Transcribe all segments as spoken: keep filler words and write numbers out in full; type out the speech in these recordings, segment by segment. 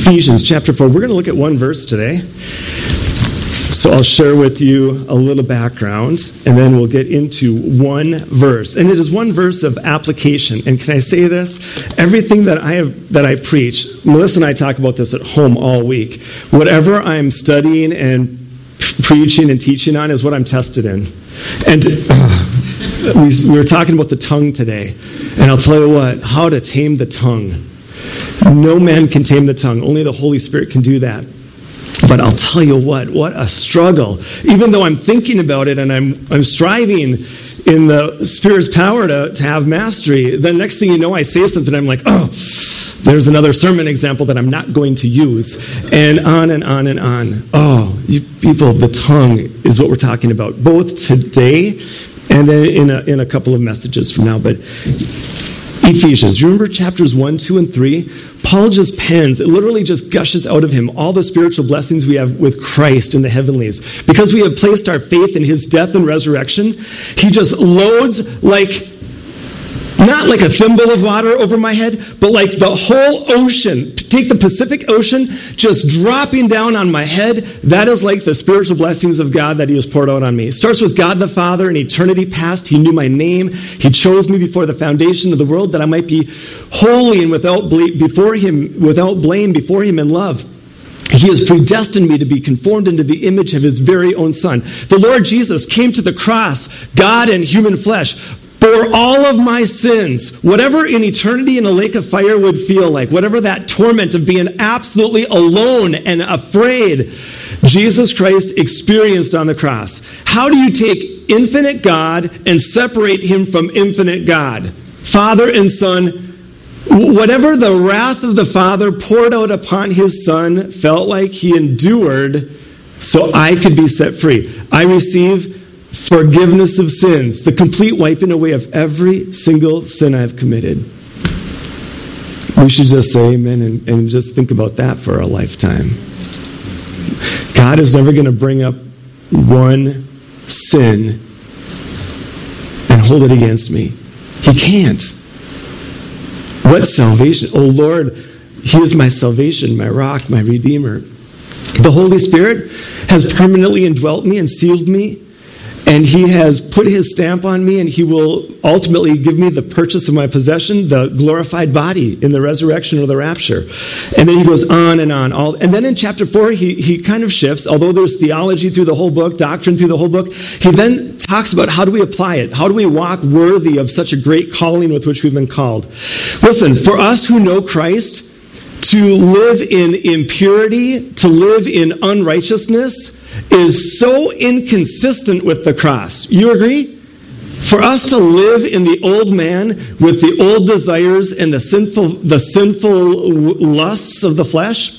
Ephesians chapter four. We're going to look at one verse today. So I'll share with you a little background, and then we'll get into one verse. And it is one verse of application. And can I say this? Everything that I have that I preach, Melissa and I talk about this at home all week. Whatever I'm studying and preaching and teaching on is what I'm tested in. And uh, we, we were talking about the tongue today. And I'll tell you what, how to tame the tongue. No man can tame the tongue. Only the Holy Spirit can do that. But I'll tell you what, what a struggle. Even though I'm thinking about it and I'm I'm striving in the Spirit's power to, to have mastery, the next thing you know, I say something, I'm like, oh, there's another sermon example that I'm not going to use. And on and on and on. Oh, you people, the tongue is what we're talking about, both today and then in a, in a couple of messages from now. But Ephesians, remember chapters one, two, and three? Paul just pens, it literally just gushes out of him all the spiritual blessings we have with Christ in the heavenlies. Because we have placed our faith in his death and resurrection, he just loads like, not like a thimble of water over my head, but like the whole ocean. Take the Pacific Ocean just dropping down on my head. That is like the spiritual blessings of God that he has poured out on me. It starts with God the Father. In eternity past, he knew my name. He chose me before the foundation of the world that I might be holy and without ble- before him, without blame before him in love. He has predestined me to be conformed into the image of his very own Son. The Lord Jesus came to the cross, God in human flesh, bore all of my sins, whatever in eternity in a lake of fire would feel like, whatever that torment of being absolutely alone and afraid, Jesus Christ experienced on the cross. How do you take infinite God and separate him from infinite God? Father and Son, whatever the wrath of the Father poured out upon his Son felt like he endured so I could be set free. I receive forgiveness of sins, the complete wiping away of every single sin I've committed. We should just say amen and, and just think about that for a lifetime. God is never going to bring up one sin and hold it against me. He can't. What salvation? Oh Lord, he is my salvation, my rock, my redeemer. The Holy Spirit has permanently indwelt me and sealed me. And he has put his stamp on me, and he will ultimately give me the purchase of my possession, the glorified body in the resurrection or the rapture. And then he goes on and on. All, and then in chapter four, he, he kind of shifts. Although there's theology through the whole book, doctrine through the whole book, he then talks about how do we apply it? How do we walk worthy of such a great calling with which we've been called? Listen, for us who know Christ, to live in impurity, to live in unrighteousness, is so inconsistent with the cross. You agree? For us to live in the old man with the old desires and the sinful, the sinful lusts of the flesh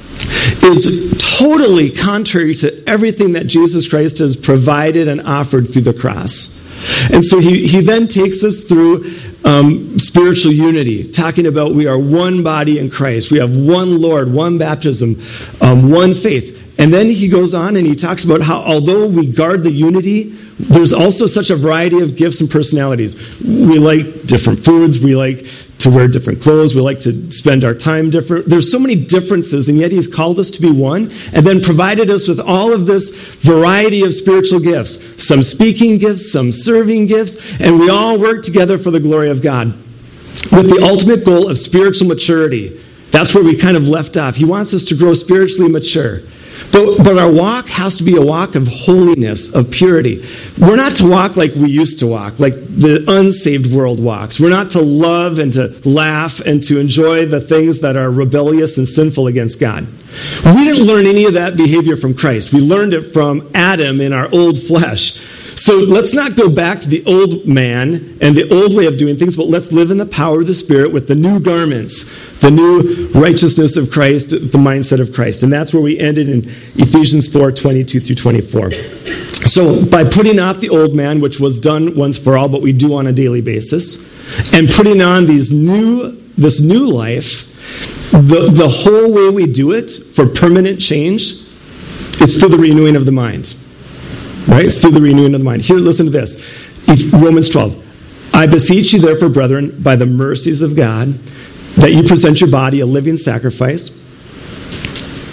is totally contrary to everything that Jesus Christ has provided and offered through the cross. And so he, he then takes us through um, spiritual unity, talking about we are one body in Christ. We have one Lord, one baptism, um, one faith. And then he goes on and he talks about how although we guard the unity, there's also such a variety of gifts and personalities. We like different foods. We like to wear different clothes. We like to spend our time different. There's so many differences, and yet he's called us to be one and then provided us with all of this variety of spiritual gifts. Some speaking gifts, some serving gifts, and we all work together for the glory of God with the ultimate goal of spiritual maturity. That's where we kind of left off. He wants us to grow spiritually mature. But, but our walk has to be a walk of holiness, of purity. We're not to walk like we used to walk, like the unsaved world walks. We're not to love and to laugh and to enjoy the things that are rebellious and sinful against God. We didn't learn any of that behavior from Christ. We learned it from Adam in our old flesh. So let's not go back to the old man and the old way of doing things, but let's live in the power of the Spirit with the new garments, the new righteousness of Christ, the mindset of Christ. And that's where we ended in Ephesians four, twenty-two through twenty-four. So by putting off the old man, which was done once for all, but we do on a daily basis, and putting on these new, this new life, the, the whole way we do it for permanent change is through the renewing of the mind. Right? It's through the renewing of the mind. Here, listen to this. Romans twelve. I beseech you, therefore, brethren, by the mercies of God, that you present your body a living sacrifice,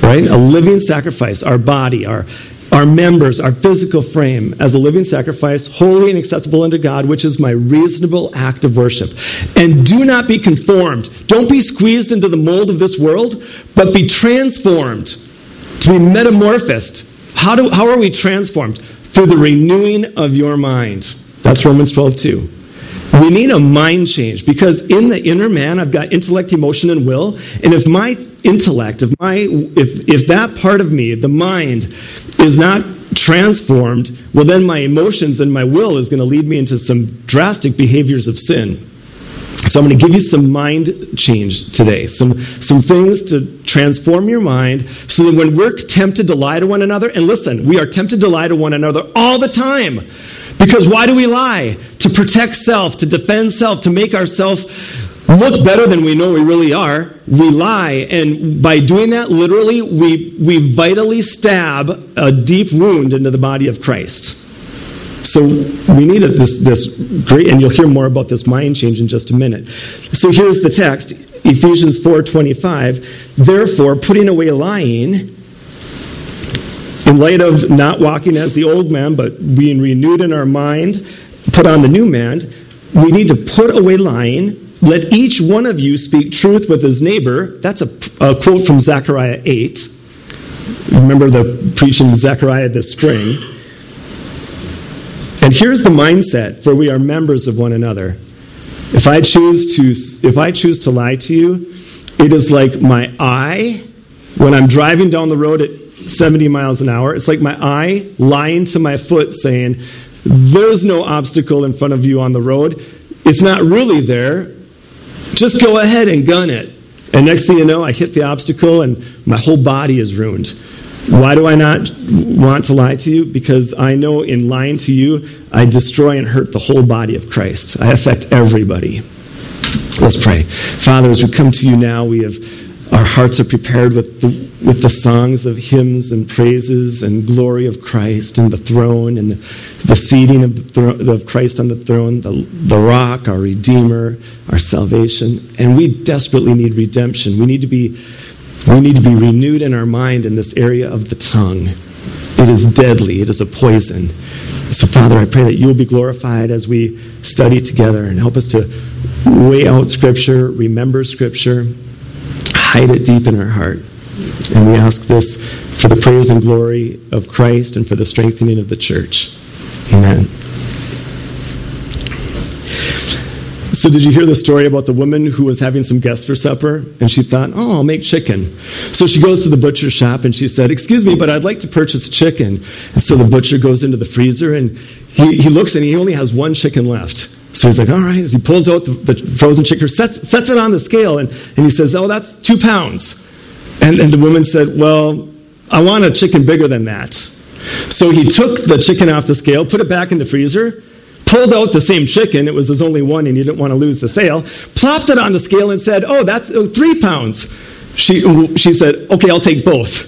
right? A living sacrifice, our body, our our members, our physical frame, as a living sacrifice, holy and acceptable unto God, which is my reasonable act of worship. And do not be conformed. Don't be squeezed into the mold of this world, but be transformed, to be metamorphosed. How do how are we transformed? Through the renewing of your mind. That's Romans twelve two. We need a mind change, because in the inner man, I've got intellect, emotion, and will. And if my intellect, if my if if that part of me, the mind, is not transformed, well, then my emotions and my will is going to lead me into some drastic behaviors of sin. So I'm going to give you some mind change today, some some things to transform your mind, so that when we're tempted to lie to one another, and listen, we are tempted to lie to one another all the time. Because why do we lie? To protect self, to defend self, to make ourselves look better than we know we really are. We lie, and by doing that, literally, we, we vitally stab a deep wound into the body of Christ. So we need a, this, this great, and you'll hear more about this mind change in just a minute. So here's the text, Ephesians four twenty-five. Therefore, putting away lying, in light of not walking as the old man, but being renewed in our mind, put on the new man, we need to put away lying. Let each one of you speak truth with his neighbor. That's a, a quote from Zechariah eight. Remember the preaching to Zechariah this spring. And here's the mindset, for we are members of one another. If I choose to, if I choose to lie to you, it is like my eye, when I'm driving down the road at seventy miles an hour, it's like my eye lying to my foot saying, there's no obstacle in front of you on the road. It's not really there. Just go ahead and gun it. And next thing you know, I hit the obstacle and my whole body is ruined. Why do I not want to lie to you? Because I know in lying to you, I destroy and hurt the whole body of Christ. I affect everybody. Let's pray. Father, as we come to you now, we have our hearts are prepared with the, with the songs of hymns and praises and glory of Christ and the throne and the, the seating of, the thro- of Christ on the throne, the, the rock, our Redeemer, our salvation. And we desperately need redemption. We need to be we need to be renewed in our mind in this area of the tongue. It is deadly. It is a poison. So, Father, I pray that you will be glorified as we study together, and help us to weigh out Scripture, remember Scripture, hide it deep in our heart. And we ask this for the praise and glory of Christ and for the strengthening of the church. Amen. So did you hear the story about the woman who was having some guests for supper? And she thought, oh, I'll make chicken. So she goes to the butcher shop and she said, excuse me, but I'd like to purchase chicken. And so the butcher goes into the freezer and he, he looks and he only has one chicken left. So he's like, all right. As he pulls out the, the frozen chicken, sets, sets it on the scale, and, and he says, oh, that's two pounds. And, and the woman said, well, I want a chicken bigger than that. So he took the chicken off the scale, put it back in the freezer, pulled out the same chicken. It was his only one, and he didn't want to lose the sale. Plopped it on the scale and said, oh, that's oh, three pounds. She, she said, okay, I'll take both.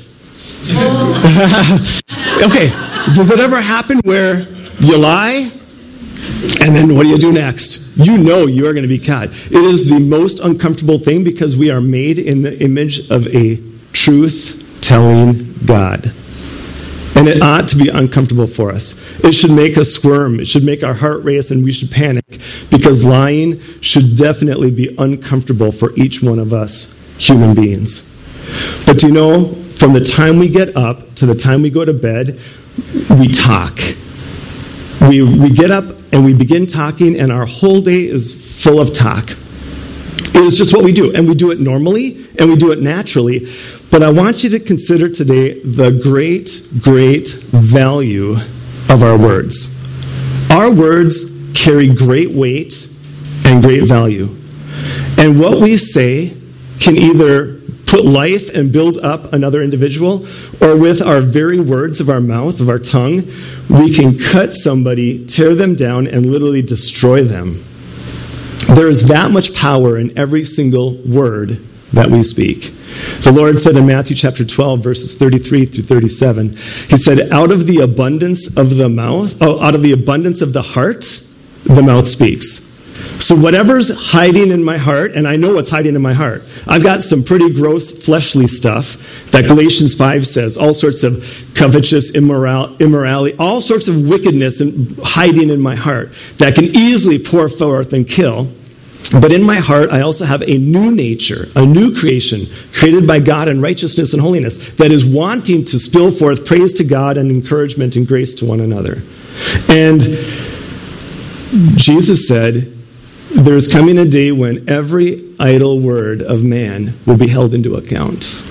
Okay, does it ever happen where you lie? And then what do you do next? You know you are going to be caught. It is the most uncomfortable thing, because we are made in the image of a truth-telling God. And it ought to be uncomfortable for us. It should make us squirm. It should make our heart race, and we should panic, because lying should definitely be uncomfortable for each one of us human beings. But do you know, from the time we get up to the time we go to bed, we talk. We we get up and we begin talking, and our whole day is full of talk. It is just what we do, and we do it normally, and we do it naturally. But I want you to consider today the great, great value of our words. Our words carry great weight and great value. And what we say can either put life and build up another individual, or with our very words of our mouth, of our tongue, we can cut somebody, tear them down, and literally destroy them. There is that much power in every single word that we speak. The Lord said in Matthew chapter twelve, verses thirty-three through thirty-seven, he said, out of the abundance of the mouth, oh, out of the abundance of the heart, the mouth speaks. So whatever's hiding in my heart, and I know what's hiding in my heart. I've got some pretty gross fleshly stuff that Galatians five says, all sorts of covetous immoral, immorality, all sorts of wickedness and hiding in my heart that can easily pour forth and kill. But in my heart, I also have a new nature, a new creation, created by God in righteousness and holiness, that is wanting to spill forth praise to God and encouragement and grace to one another. And Jesus said, there's coming a day when every idle word of man will be held into account.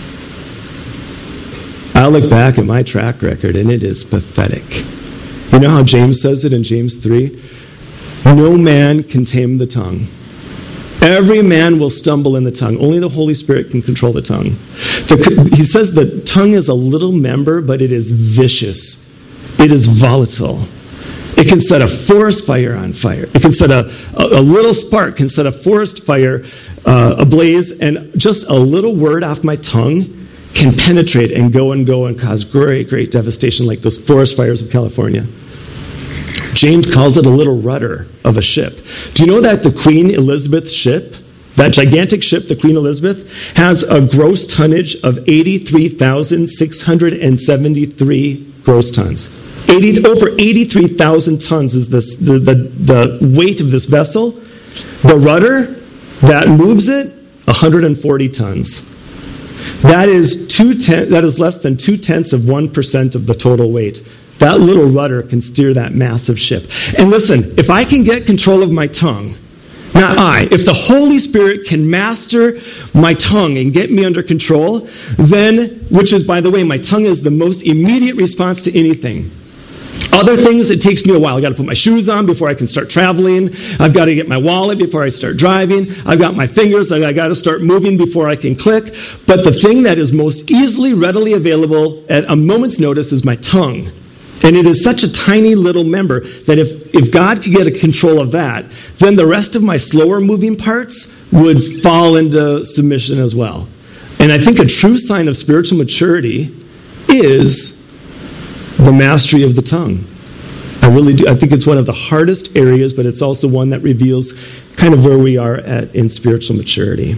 I look back at my track record, and it is pathetic. You know how James says it in James three? No man can tame the tongue. Every man will stumble in the tongue. Only the Holy Spirit can control the tongue. The, he says the tongue is a little member, but it is vicious. It is volatile. It can set a forest fire on fire. It can set a, a, a little spark, can set a forest fire uh, ablaze, and just a little word off my tongue can penetrate and go and go and cause great, great devastation like those forest fires of California. James calls it a little rudder of a ship. Do you know that the Queen Elizabeth ship, that gigantic ship, the Queen Elizabeth, has a gross tonnage of eighty-three thousand six hundred seventy-three gross tons? eighty, over eighty-three thousand tons is this, the, the, the weight of this vessel. The rudder that moves it, one hundred forty tons. That is two ten, that is less than two-tenths of one percent of the total weight. That little rudder can steer that massive ship. And listen, if I can get control of my tongue, not I, if the Holy Spirit can master my tongue and get me under control, then, which is, by the way, my tongue is the most immediate response to anything. Other things, it takes me a while. I've got to put my shoes on before I can start traveling. I've got to get my wallet before I start driving. I've got my fingers. I've got to start moving before I can click. But the thing that is most easily, readily available at a moment's notice is my tongue. And it is such a tiny little member that if, if God could get a control of that, then the rest of my slower moving parts would fall into submission as well. And I think a true sign of spiritual maturity is the mastery of the tongue. I really do. I think it's one of the hardest areas, but it's also one that reveals kind of where we are at in spiritual maturity.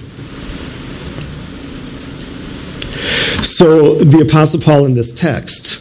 So the Apostle Paul in this text,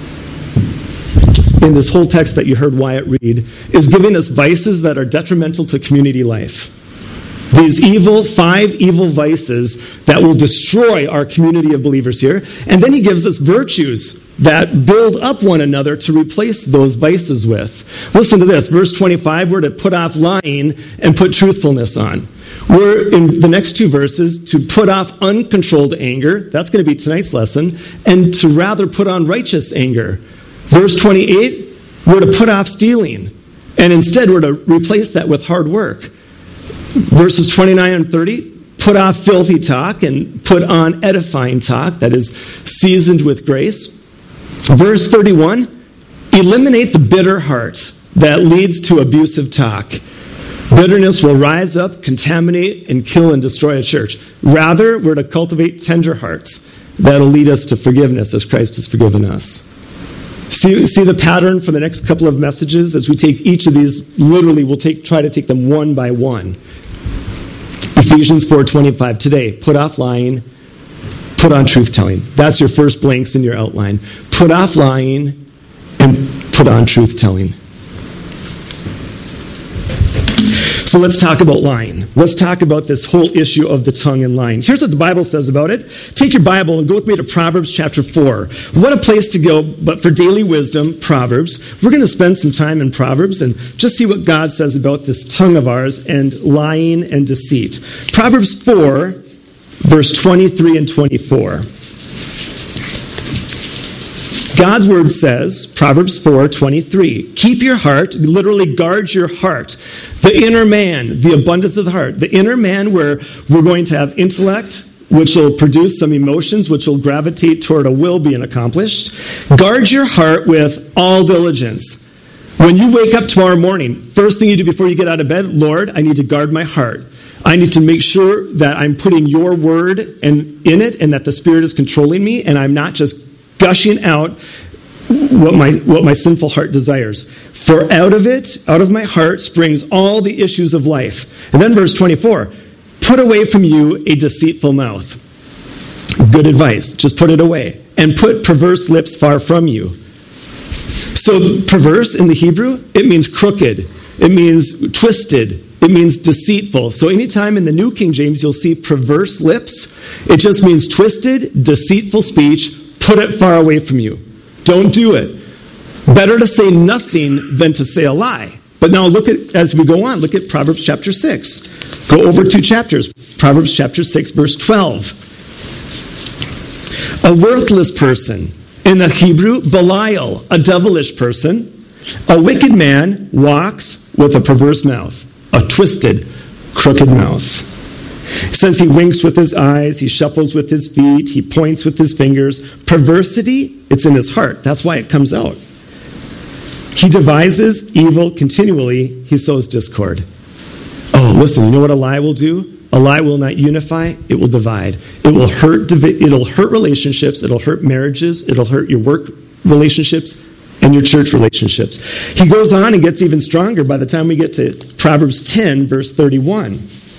in this whole text that you heard Wyatt read, is giving us vices that are detrimental to community life. These evil, five evil vices that will destroy our community of believers here. And then he gives us virtues that build up one another to replace those vices with. Listen to this. Verse twenty-five, we're to put off lying and put truthfulness on. We're in the next two verses to put off uncontrolled anger. That's going to be tonight's lesson. And to rather put on righteous anger. Verse twenty-eight, we're to put off stealing. And instead we're to replace that with hard work. Verses twenty-nine and thirty, put off filthy talk and put on edifying talk that is seasoned with grace. Verse thirty-one, eliminate the bitter heart that leads to abusive talk. Bitterness will rise up, contaminate, and kill and destroy a church. Rather, we're to cultivate tender hearts that will lead us to forgiveness as Christ has forgiven us. See, see the pattern for the next couple of messages as we take each of these, literally we'll take, try to take them one by one. Ephesians four twenty-five, today, put off lying, put on truth-telling. That's your first blanks in your outline. Put off lying and put on truth-telling. So let's talk about lying. Let's talk about this whole issue of the tongue and lying. Here's what the Bible says about it. Take your Bible and go with me to Proverbs chapter four. What a place to go, but for daily wisdom, Proverbs. We're going to spend some time in Proverbs and just see what God says about this tongue of ours and lying and deceit. Proverbs four, verse twenty-three and twenty-four. God's word says, Proverbs four twenty-three, keep your heart, literally guard your heart. The inner man, the abundance of the heart. The inner man where we're going to have intellect, which will produce some emotions, which will gravitate toward a will being accomplished. Guard your heart with all diligence. When you wake up tomorrow morning, first thing you do before you get out of bed, Lord, I need to guard my heart. I need to make sure that I'm putting your word and in it and that the Spirit is controlling me and I'm not just gushing out what my what my sinful heart desires. For out of it, out of my heart, springs all the issues of life. And then verse twenty-four, put away from you a deceitful mouth. Good advice. Just put it away. And put perverse lips far from you. So perverse in the Hebrew, it means crooked. It means twisted. It means deceitful. So anytime in the New King James you'll see perverse lips, it just means twisted, deceitful speech. Put it far away from you. Don't do it. Better to say nothing than to say a lie. But now look at, as we go on, look at Proverbs chapter six. Go over two chapters. Proverbs chapter six, verse twelve. A worthless person, in the Hebrew, Belial, a devilish person. A wicked man walks with a perverse mouth. A twisted, crooked mouth. It says he winks with his eyes, he shuffles with his feet, he points with his fingers. Perversity, it's in his heart. That's why it comes out. He devises evil continually, he sows discord. Oh, listen, you know what a lie will do? A lie will not unify, it will divide. It will hurt, it'll hurt relationships, it'll hurt marriages, it'll hurt your work relationships, and your church relationships. He goes on and gets even stronger by the time we get to Proverbs ten, verse thirty-one.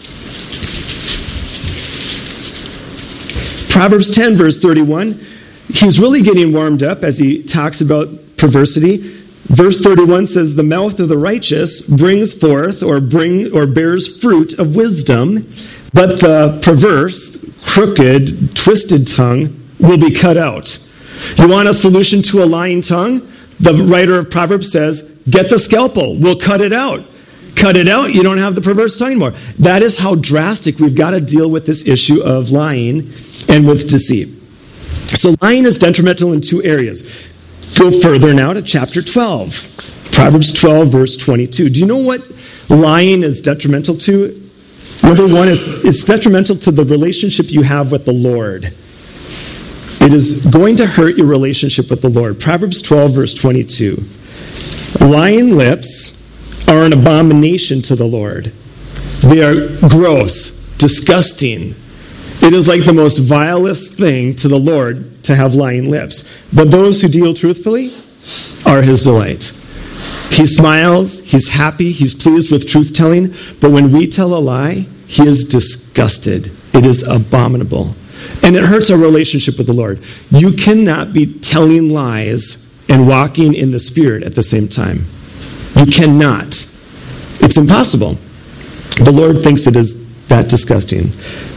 Proverbs ten, verse thirty-one, he's really getting warmed up as he talks about perversity. Verse thirty-one says, the mouth of the righteous brings forth or bring or bears fruit of wisdom, but the perverse, crooked, twisted tongue will be cut out. You want a solution to a lying tongue? The writer of Proverbs says, get the scalpel. We'll cut it out. Cut it out. You don't have the perverse tongue anymore. That is how drastic we've got to deal with this issue of lying and with deceit. So lying is detrimental in two areas. Go further now to chapter twelve. Proverbs twelve, verse twenty-two. Do you know what lying is detrimental to? Number one is it's detrimental to the relationship you have with the Lord. It is going to hurt your relationship with the Lord. Proverbs twelve, verse twenty-two. Lying lips are an abomination to the Lord. They are gross, disgusting. It is like the most vilest thing to the Lord to have lying lips. But those who deal truthfully are his delight. He smiles, he's happy, he's pleased with truth-telling. But when we tell a lie, he is disgusted. It is abominable. And it hurts our relationship with the Lord. You cannot be telling lies and walking in the Spirit at the same time. You cannot. It's impossible. The Lord thinks it is that disgusting.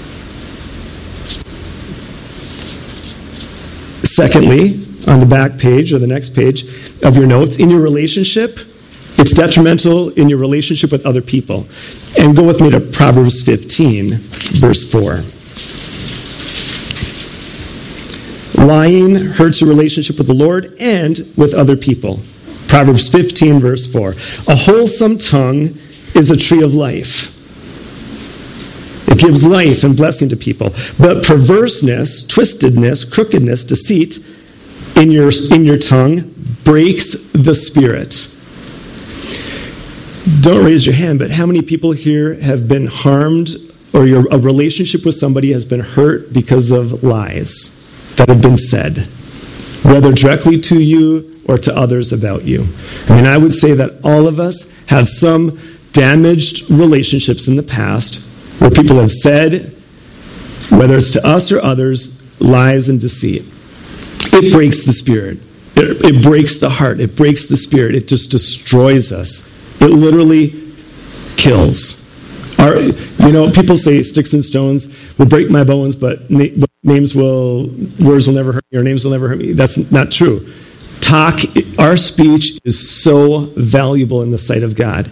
Secondly, on the back page or the next page of your notes, in your relationship, it's detrimental in your relationship with other people. And go with me to Proverbs fifteen, verse four. Lying hurts your relationship with the Lord and with other people. Proverbs fifteen, verse four. A wholesome tongue is a tree of life. It gives life and blessing to people. But perverseness, twistedness, crookedness, deceit in your, in your tongue breaks the spirit. Don't raise your hand, but how many people here have been harmed or your a relationship with somebody has been hurt because of lies that have been said, whether directly to you or to others about you? I mean, I would say that all of us have some damaged relationships in the past where people have said, whether it's to us or others, lies and deceit. It breaks the spirit. It, it breaks the heart. It breaks the spirit. It just destroys us. It literally kills. Our, you know, people say sticks and stones will break my bones, but na- names will, words will never hurt me, or names will never hurt me. That's not true. Talk, our speech is so valuable in the sight of God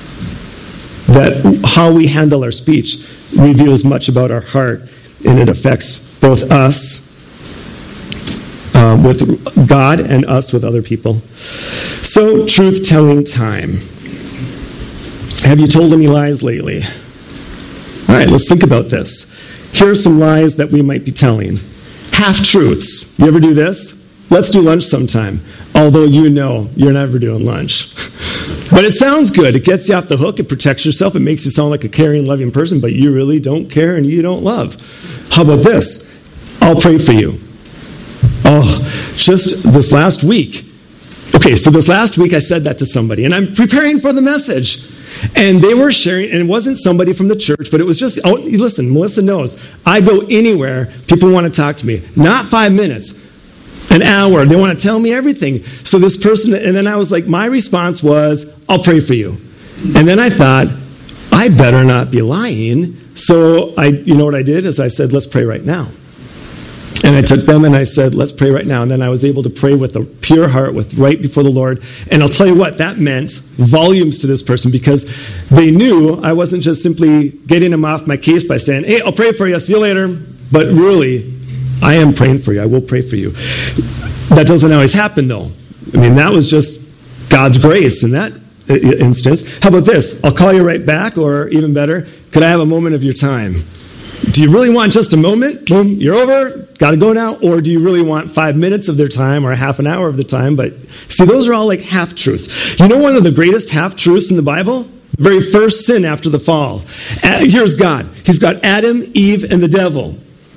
that how we handle our speech reveals much about our heart, and it affects both us um, with God and us with other people. So, truth-telling time. Have you told any lies lately? All right, let's think about this. Here are some lies that we might be telling. Half-truths. You ever do this? Let's do lunch sometime. Although you know you're never doing lunch. But it sounds good. It gets you off the hook. It protects yourself. It makes you sound like a caring, loving person, but you really don't care and you don't love. How about this? I'll pray for you. Oh, just this last week, Okay, so this last week I said that to somebody, and I'm preparing for the message. And they were sharing, and it wasn't somebody from the church, but it was just, oh, listen, Melissa knows. I go anywhere, people want to talk to me. Not five minutes, an hour. They want to tell me everything. So this person, and then I was like, my response was, I'll pray for you. And then I thought, I better not be lying. So I, you know what I did is I said, let's pray right now. And I took them and I said, let's pray right now. And then I was able to pray with a pure heart, with right before the Lord. And I'll tell you what, that meant volumes to this person because they knew I wasn't just simply getting them off my case by saying, hey, I'll pray for you, see you later. But really, I am praying for you. I will pray for you. That doesn't always happen, though. I mean, that was just God's grace in that instance. How about this? I'll call you right back, or even better, could I have a moment of your time? Do you really want just a moment? Boom, you're over, got to go now. Or do you really want five minutes of their time or half an hour of the time? But see, those are all like half-truths. You know one of the greatest half-truths in the Bible? The very first sin after the fall. Uh, here's God. He's got Adam, Eve, and the devil.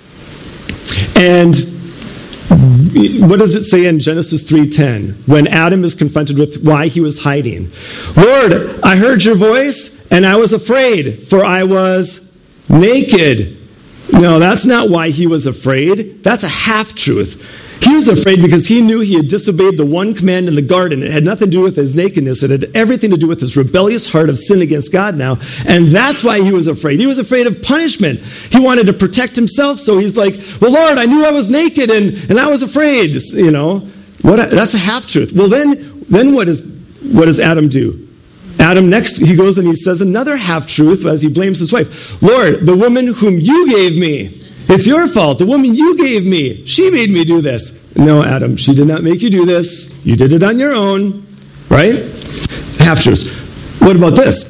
And what does it say in Genesis three ten when Adam is confronted with why he was hiding? Lord, I heard your voice and I was afraid, for I was naked. No, that's not why he was afraid. That's a half-truth. He was afraid because he knew he had disobeyed the one command in the garden. It had nothing to do with his nakedness. It had everything to do with his rebellious heart of sin against God now. And that's why he was afraid. He was afraid of punishment. He wanted to protect himself. So he's like, well, Lord, I knew I was naked and, and I was afraid. You know, what? A, that's a half-truth. Well, then, then what, is, what does Adam do? Adam next, he goes and he says another half-truth as he blames his wife. Lord, the woman whom you gave me, it's your fault. The woman you gave me, she made me do this. No, Adam, she did not make you do this. You did it on your own, right? Half-truths. What about this?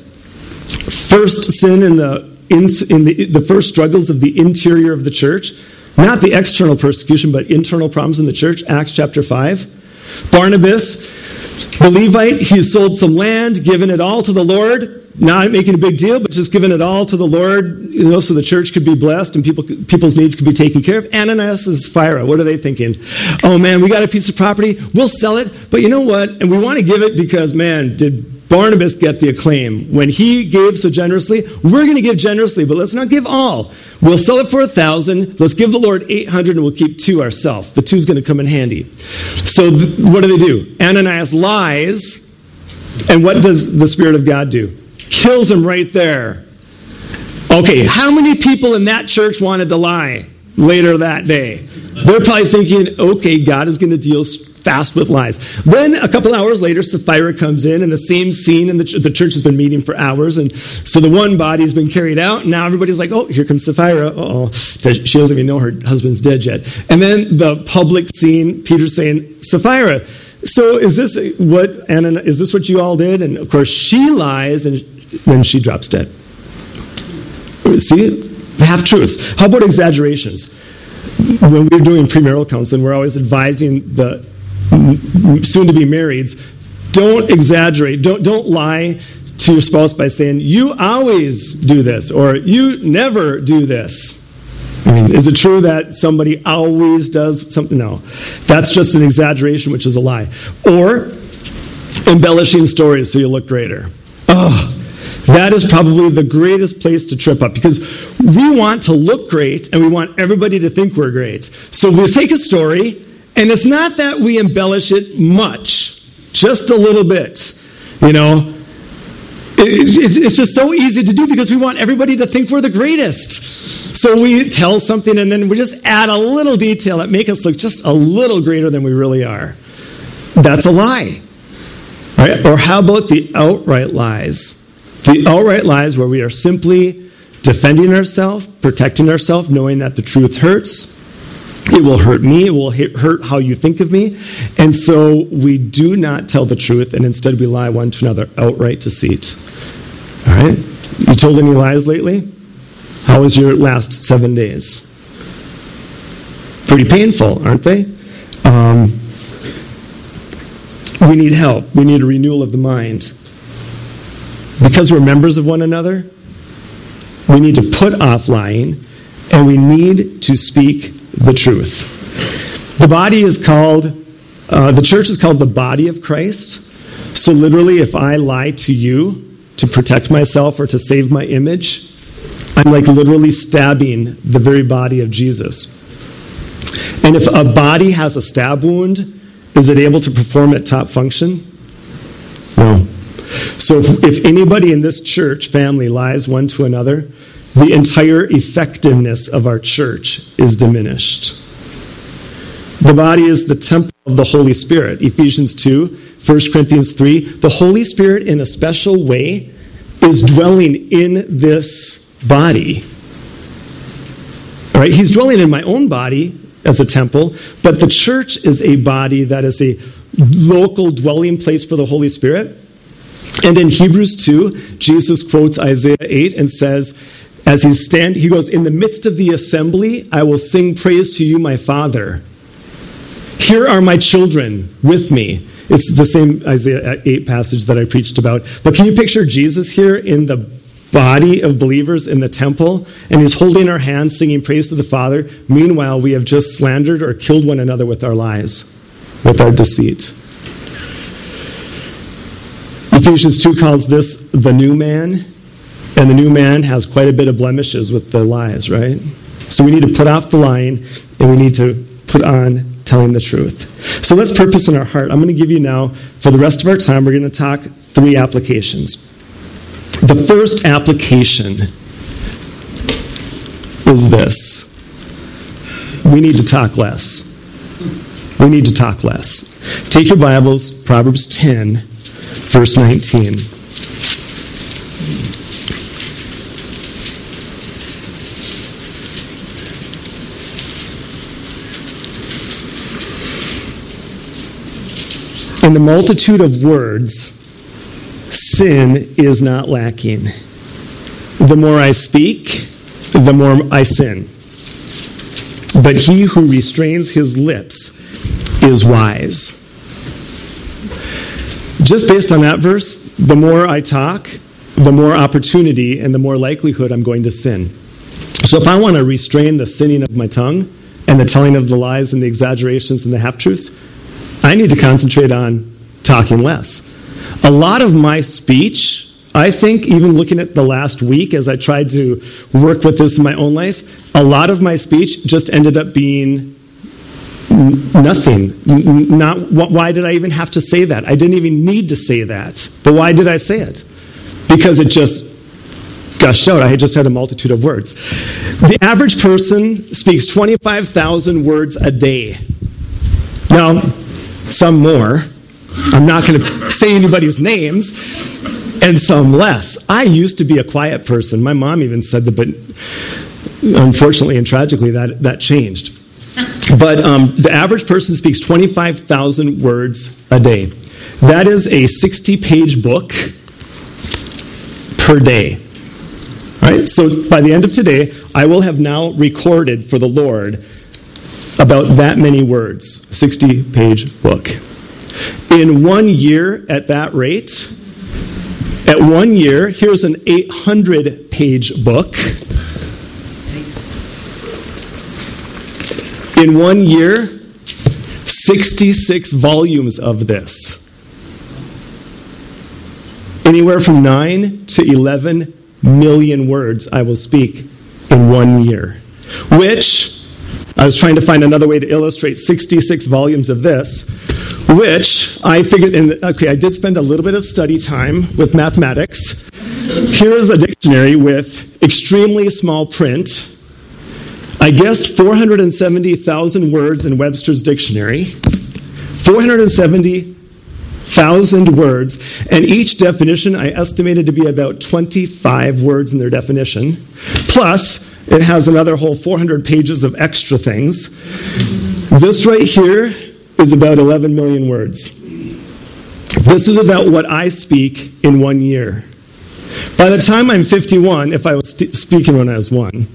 First sin in the in, in the the first struggles of the interior of the church, not the external persecution, but internal problems in the church. Acts chapter five. Barnabas, the Levite, he sold some land, given it all to the Lord. Not making a big deal, but just giving it all to the Lord, you know, so the church could be blessed and people people's needs could be taken care of. Ananias and Sapphira, what are they thinking? Oh man, we got a piece of property, we'll sell it, but you know what? And we want to give it because, man, did Barnabas get the acclaim? When he gave so generously, we're going to give generously, but let's not give all. We'll sell it for a thousand, let's give the Lord eight hundred and we'll keep two ourselves. The two's going to come in handy. So th- what do they do? Ananias lies, and what does the Spirit of God do? Kills him right there. Okay, how many people in that church wanted to lie later that day? They're probably thinking, okay, God is going to deal fast with lies. Then a couple hours later, Sapphira comes in, and the same scene, and the, ch- the church has been meeting for hours, and so the one body's been carried out, and now everybody's like, oh, here comes Sapphira. Uh-oh, she doesn't even know her husband's dead yet. And then the public scene, Peter's saying, Sapphira, so is this what Anna, is this what you all did? And of course, she lies, and then she drops dead. See? Half-truths. How about exaggerations? When we're doing premarital counseling, we're always advising the soon-to-be marrieds, don't exaggerate. Don't, don't lie to your spouse by saying, you always do this, or you never do this. I mean, is it true that somebody always does something? No. That's just an exaggeration, which is a lie. Or embellishing stories so you look greater. Oh, that is probably the greatest place to trip up because we want to look great and we want everybody to think we're great. So we take a story, and it's not that we embellish it much, just a little bit. You know, it's just so easy to do because we want everybody to think we're the greatest. So we tell something and then we just add a little detail that makes us look just a little greater than we really are. That's a lie. Right? Or how about the outright lies? The outright lies where we are simply defending ourselves, protecting ourselves, knowing that the truth hurts. It will hurt me. It will hurt how you think of me. And so we do not tell the truth, and instead we lie one to another, outright deceit. All right? You told any lies lately? How was your last seven days? Pretty painful, aren't they? Um, we need help. We need a renewal of the mind. Because we're members of one another, we need to put off lying, and we need to speak the truth. The body is called Uh, the church is called the body of Christ. So literally, if I lie to you to protect myself or to save my image, I'm like literally stabbing the very body of Jesus. And if a body has a stab wound, is it able to perform at top function? No. So if, if anybody in this church family lies one to another, the entire effectiveness of our church is diminished. The body is the temple of the Holy Spirit. Ephesians two, First Corinthians three. The Holy Spirit, in a special way, is dwelling in this body. All right? He's dwelling in my own body as a temple, but the church is a body that is a local dwelling place for the Holy Spirit. And in Hebrews two, Jesus quotes Isaiah eight and says, as he stand, he goes, in the midst of the assembly, I will sing praise to you, my Father. Here are my children with me. It's the same Isaiah eight passage that I preached about. But can you picture Jesus here in the body of believers in the temple, and he's holding our hands, singing praise to the Father. Meanwhile, we have just slandered or killed one another with our lies, with our deceit. Ephesians two calls this the new man, and the new man has quite a bit of blemishes with the lies, right? So we need to put off the lying, and we need to put on telling the truth. So let's purpose in our heart. I'm going to give you now, for the rest of our time, we're going to talk three applications. The first application is this. We need to talk less. We need to talk less. Take your Bibles, Proverbs ten, verse nineteen. In the multitude of words, sin is not lacking. The more I speak, the more I sin. But he who restrains his lips is wise. Just based on that verse, the more I talk, the more opportunity and the more likelihood I'm going to sin. So if I want to restrain the sinning of my tongue and the telling of the lies and the exaggerations and the half-truths, I need to concentrate on talking less. A lot of my speech, I think, even looking at the last week as I tried to work with this in my own life, a lot of my speech just ended up being nothing. Not why did I even have to say that? I didn't even need to say that. But why did I say it? Because it just gushed out. I had just had a multitude of words. The average person speaks twenty-five thousand words a day. Now, some more. I'm not going to say anybody's names, and some less. I used to be a quiet person. My mom even said that, but unfortunately and tragically, that, that changed. But um, the average person speaks twenty-five thousand words a day. That is a sixty-page book per day. All right? So by the end of today, I will have now recorded for the Lord about that many words, a sixty-page book. In one year, at that rate, at one year, here's an eight hundred page book. In one year, sixty-six volumes of this. Anywhere from nine to eleven million words I will speak in one year. Which, I was trying to find another way to illustrate sixty-six volumes of this, which I figured, in, okay, I did spend a little bit of study time with mathematics. Here is a dictionary with extremely small print. I guessed four hundred seventy thousand words in Webster's dictionary. four hundred seventy thousand words, and each definition I estimated to be about twenty-five words in their definition. Plus, it has another whole four hundred pages of extra things. This right here is about eleven million words. This is about what I speak in one year. By the time I'm fifty-one, if I was st- speaking when I was one,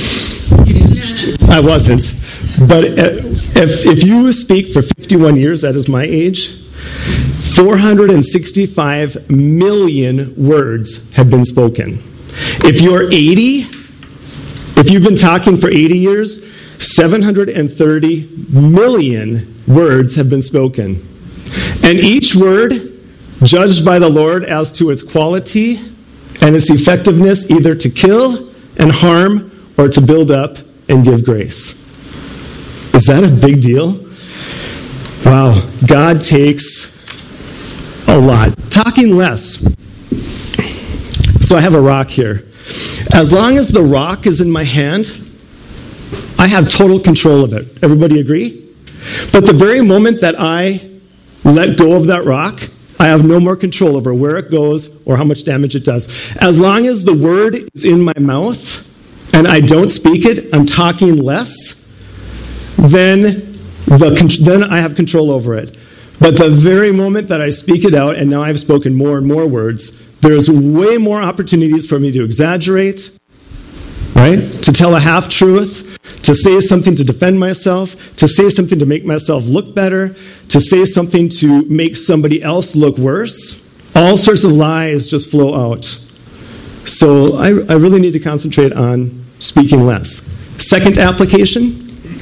I wasn't. But if, if you speak for fifty-one years, that is my age, four hundred sixty-five million words have been spoken. If you're eighty, if you've been talking for eighty years, seven hundred thirty million words have been spoken. And each word, judged by the Lord as to its quality and its effectiveness, either to kill and harm or to build up and give grace. Is that a big deal? Wow, God takes a lot. Talking less. So I have a rock here. As long as the rock is in my hand, I have total control of it. Everybody agree? But the very moment that I let go of that rock, I have no more control over where it goes or how much damage it does. As long as the word is in my mouth and I don't speak it, I'm talking less, then, the, then I have control over it. But the very moment that I speak it out, and now I've spoken more and more words, there's way more opportunities for me to exaggerate, right? To tell a half-truth, to say something to defend myself, to say something to make myself look better, to say something to make somebody else look worse. All sorts of lies just flow out. So I, I really need to concentrate on speaking less. Second application,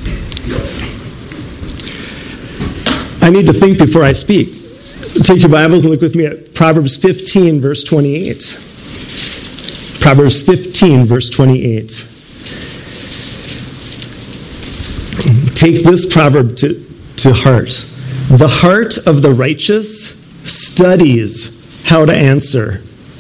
I need to think before I speak. Take your Bibles and look with me at Proverbs fifteen, verse twenty-eight. Proverbs fifteen, verse twenty-eight. Take this proverb to, to heart. The heart of the righteous studies how to answer.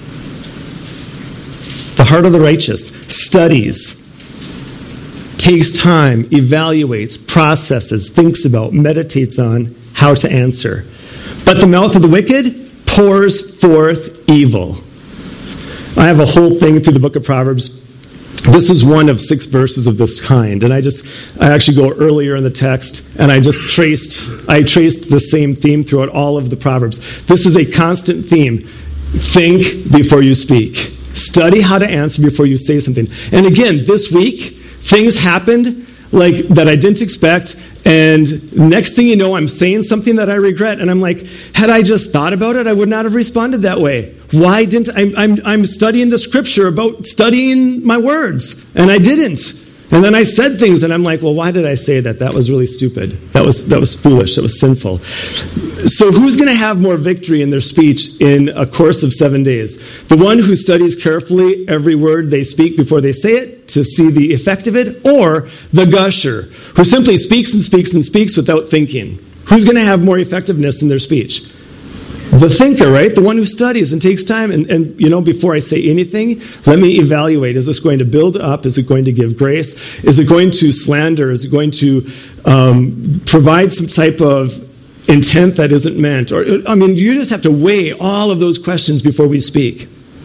The heart of the righteous studies, takes time, evaluates, processes, thinks about, meditates on how to answer. But the mouth of the wicked pours forth evil. I have a whole thing through the book of Proverbs. This is one of six verses of this kind. And I just, I actually go earlier in the text, and I just traced, I traced the same theme throughout all of the Proverbs. This is a constant theme. Think before you speak. Study how to answer before you say something. And again, this week, things happened like that I didn't expect, and next thing you know, I'm saying something that I regret, and I'm like, had I just thought about it, I would not have responded that way. Why didn't I? I'm, I'm studying the scripture about studying my words, and I didn't. And then I said things, and I'm like, well, why did I say that? That was really stupid. That was that was foolish. That was sinful. So who's going to have more victory in their speech in a course of seven days? The one who studies carefully every word they speak before they say it to see the effect of it, or the gusher who simply speaks and speaks and speaks without thinking? Who's going to have more effectiveness in their speech? The thinker, right? The one who studies and takes time. And, and, you know, before I say anything, let me evaluate. Is this going to build up? Is it going to give grace? Is it going to slander? Is it going to um, provide some type of intent that isn't meant? Or, I mean, you just have to weigh all of those questions before we speak.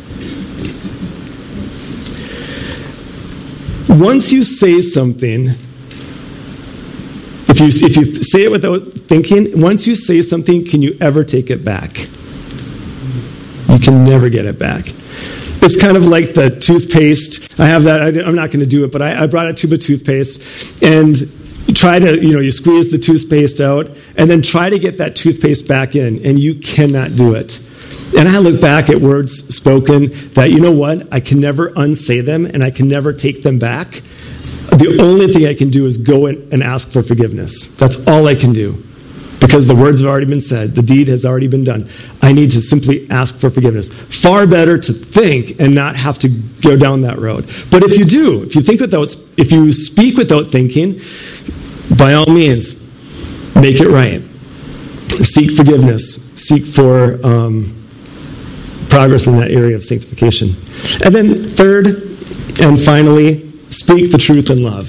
Once you say something, if you, if you say it without thinking, once you say something, can you ever take it back? You can never get it back. It's kind of like the toothpaste. I have that. I, I'm not going to do it, but I, I brought a tube of toothpaste and try to, you know, you squeeze the toothpaste out and then try to get that toothpaste back in, and you cannot do it. And I look back at words spoken that, you know what, I can never unsay them and I can never take them back. The only thing I can do is go in and ask for forgiveness. That's all I can do. Because the words have already been said. The deed has already been done. I need to simply ask for forgiveness. Far better to think and not have to go down that road. But if you do, if you think without, if you speak without thinking, by all means, make it right. Seek forgiveness. Seek for um, progress in that area of sanctification. And then third and finally, speak the truth in love.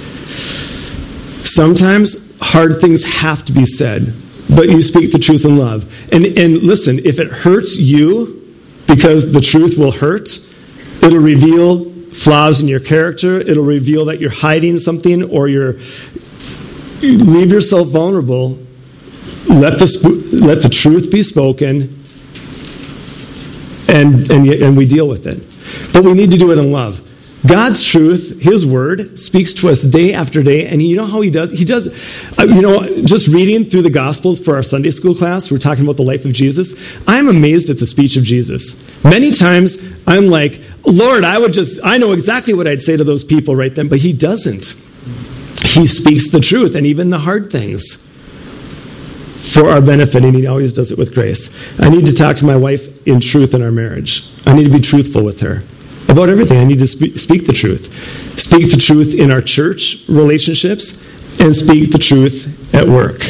Sometimes hard things have to be said, but you speak the truth in love. And, and listen, if it hurts you, because the truth will hurt, it'll reveal flaws in your character. It'll reveal that you're hiding something, or you're you leave yourself vulnerable. Let the let the truth be spoken, and and and we deal with it. But we need to do it in love. God's truth, his word, speaks to us day after day. And you know how he does? He does, uh, you know, just reading through the Gospels for our Sunday school class, we're talking about the life of Jesus. I'm amazed at the speech of Jesus. Many times I'm like, Lord, I would just, I know exactly what I'd say to those people right then, but he doesn't. He speaks the truth and even the hard things for our benefit, and he always does it with grace. I need to talk to my wife in truth in our marriage. I need to be truthful with her about everything. I need to speak, speak the truth. Speak the truth in our church relationships and speak the truth at work.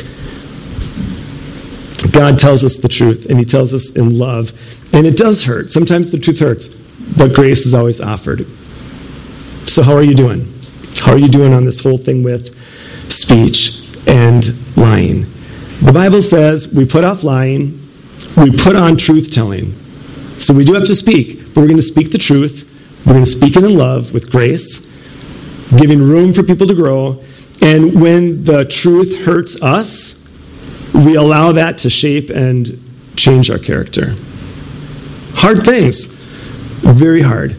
God tells us the truth, and he tells us in love. And it does hurt. Sometimes the truth hurts, but grace is always offered. So how are you doing? How are you doing on this whole thing with speech and lying? The Bible says we put off lying, we put on truth-telling. So we do have to speak, but we're going to speak the truth. We're going to speak it in love with grace, giving room for people to grow. And when the truth hurts us, we allow that to shape and change our character. Hard things. Very hard.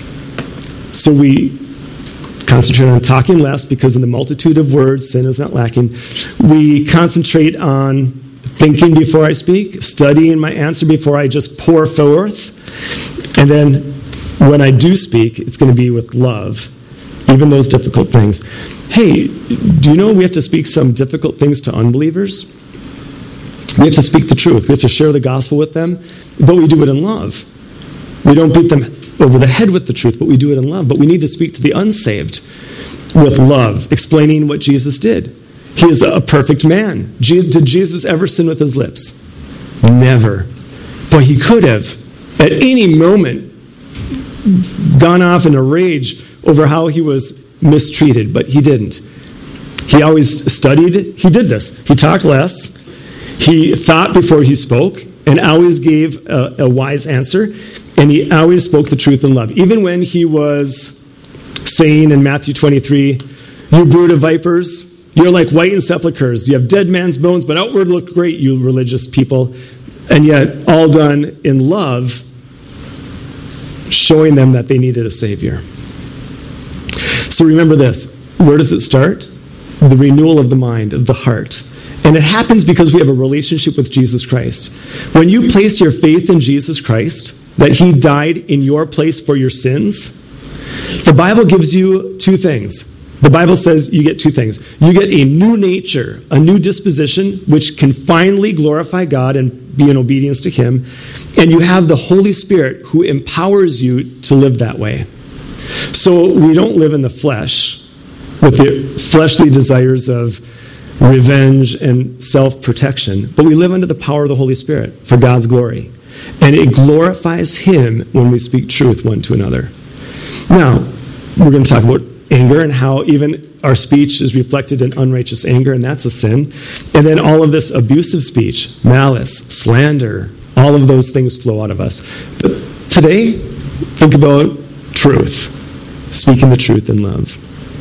So we concentrate on talking less because in the multitude of words, sin is not lacking. We concentrate on thinking before I speak, studying my answer before I just pour forth. And then when I do speak, it's going to be with love, even those difficult things. Hey, do you know we have to speak some difficult things to unbelievers? We have to speak the truth. We have to share the gospel with them, but we do it in love. We don't beat them over the head with the truth, but we do it in love. But we need to speak to the unsaved with love, explaining what Jesus did. He is a perfect man. Did Jesus ever sin with his lips? Never. But he could have, at any moment, gone off in a rage over how he was mistreated, but he didn't. He always studied. He did this. He talked less. He thought before he spoke and always gave a, a wise answer. And he always spoke the truth in love. Even when he was saying in Matthew twenty-three, you brood of vipers, you're like whitened sepulchres. You have dead man's bones, but outward look great, you religious people. And yet, all done in love, showing them that they needed a Savior. So remember this. Where does it start? The renewal of the mind, of the heart. And it happens because we have a relationship with Jesus Christ. When you placed your faith in Jesus Christ, that he died in your place for your sins, the Bible gives you two things. The Bible says you get two things. You get a new nature, a new disposition, which can finally glorify God and be in obedience to him. And you have the Holy Spirit who empowers you to live that way. So we don't live in the flesh with the fleshly desires of revenge and self-protection, but we live under the power of the Holy Spirit for God's glory. And it glorifies him when we speak truth one to another. Now, we're going to talk about anger and how even our speech is reflected in unrighteous anger, and that's a sin. And then all of this abusive speech, malice, slander, all of those things flow out of us. But today, think about truth, speaking the truth in love.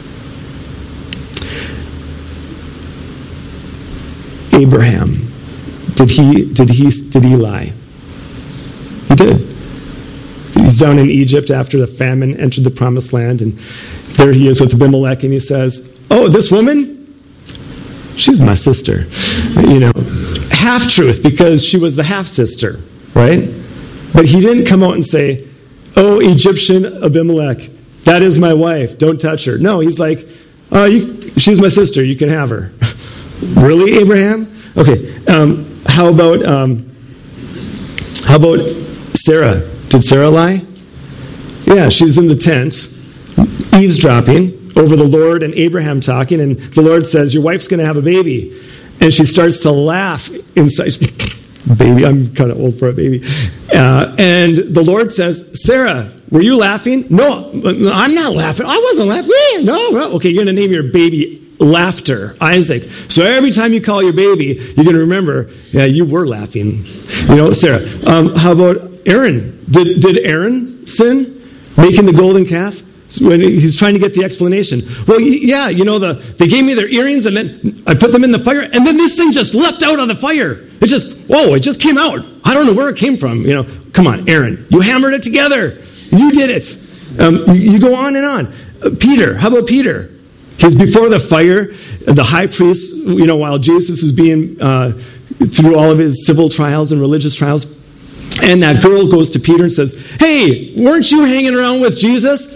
Abraham, did he did he did he lie? He did. He's down in Egypt after the famine entered the promised land, and there he is with Abimelech, and he says, "Oh, this woman, she's my sister." You know, half truth because she was the half sister, right? But he didn't come out and say, "Oh, Egyptian Abimelech, that is my wife. Don't touch her." No, he's like, "Oh, you, she's my sister. You can have her." Really, Abraham? Okay. Um, how about um, how about Sarah? Did Sarah lie? Yeah, she's in the tent, eavesdropping over the Lord and Abraham talking, and the Lord says, "Your wife's going to have a baby," and she starts to laugh inside. Baby, I'm kind of old for a baby. Uh, and the Lord says, "Sarah, were you laughing?" "No, I'm not laughing. I wasn't laughing." Yeah, no, no. Okay, you're going to name your baby Laughter, Isaac. So every time you call your baby, you're going to remember, yeah, you were laughing. You know, Sarah. Um, how about Aaron? Did did Aaron sin, making the golden calf? When he's trying to get the explanation. Well, yeah, you know, the they gave me their earrings, and then I put them in the fire, and then this thing just leapt out of the fire. It just, whoa, it just came out. I don't know where it came from. You know, come on, Aaron, you hammered it together. You did it. Um, you, you go on and on. Uh, Peter, how about Peter? He's before the fire, the high priest, you know, while Jesus is being, uh, through all of his civil trials and religious trials. And that girl goes to Peter and says, hey, weren't you hanging around with Jesus?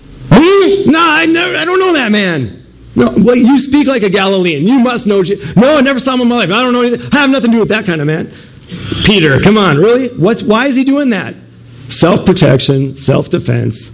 Me? No, I, never, I don't know that man. No, well, you speak like a Galilean. You must know Jesus. No, I never saw him in my life. I don't know anything. I have nothing to do with that kind of man. Peter, come on, really? What's, why is he doing that? Self-protection, self-defense.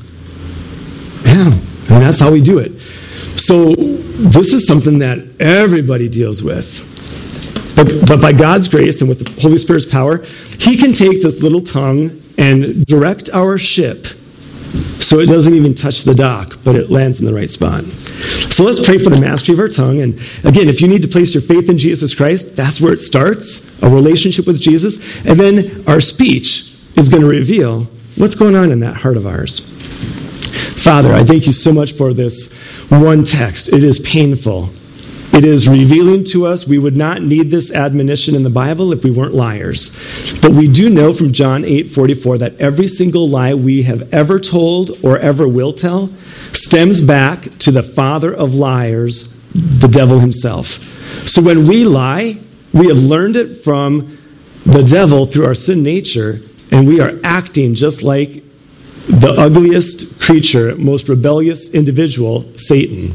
Yeah, and that's how we do it. So this is something that everybody deals with. But, but by God's grace and with the Holy Spirit's power, he can take this little tongue and direct our ship so it doesn't even touch the dock, but it lands in the right spot. So let's pray for the mastery of our tongue. And again, if you need to place your faith in Jesus Christ, that's where it starts, a relationship with Jesus. And then our speech is going to reveal what's going on in that heart of ours. Father, I thank you so much for this one text. It is painful. It is revealing to us we would not need this admonition in the Bible if we weren't liars. But we do know from John eight forty-four that every single lie we have ever told or ever will tell stems back to the father of liars, the devil himself. So when we lie, we have learned it from the devil through our sin nature, and we are acting just like the ugliest creature, most rebellious individual, Satan.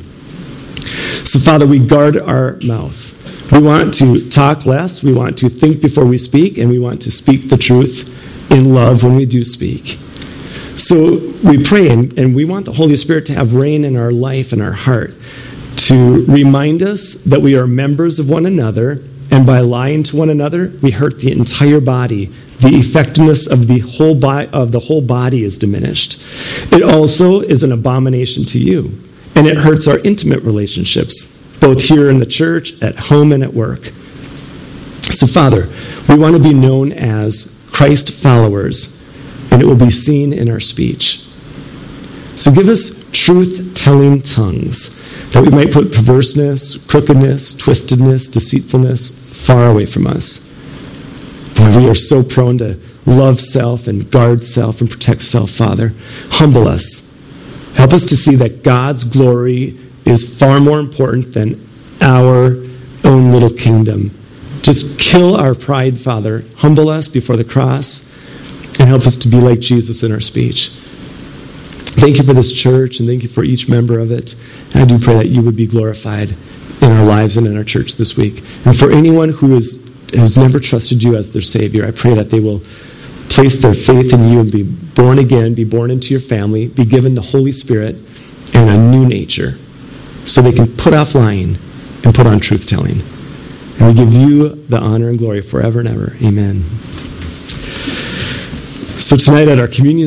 So, Father, we guard our mouth. We want to talk less, we want to think before we speak, and we want to speak the truth in love when we do speak. So we pray, and, and we want the Holy Spirit to have reign in our life and our heart to remind us that we are members of one another, and by lying to one another, we hurt the entire body. The effectiveness of the whole bo- of the whole body is diminished. It also is an abomination to you. And it hurts our intimate relationships, both here in the church, at home, and at work. So, Father, we want to be known as Christ followers, and it will be seen in our speech. So give us truth-telling tongues, that we might put perverseness, crookedness, twistedness, deceitfulness far away from us. Boy, we are so prone to love self and guard self and protect self, Father. Humble us. Help us to see that God's glory is far more important than our own little kingdom. Just kill our pride, Father. Humble us before the cross and help us to be like Jesus in our speech. Thank you for this church and thank you for each member of it. And I do pray that you would be glorified in our lives and in our church this week. And for anyone who is, has never trusted you as their Savior, I pray that they will place their faith in you and be born again, be born into your family, be given the Holy Spirit and a new nature so they can put off lying and put on truth-telling. And we give you the honor and glory forever and ever. Amen. So tonight at our communion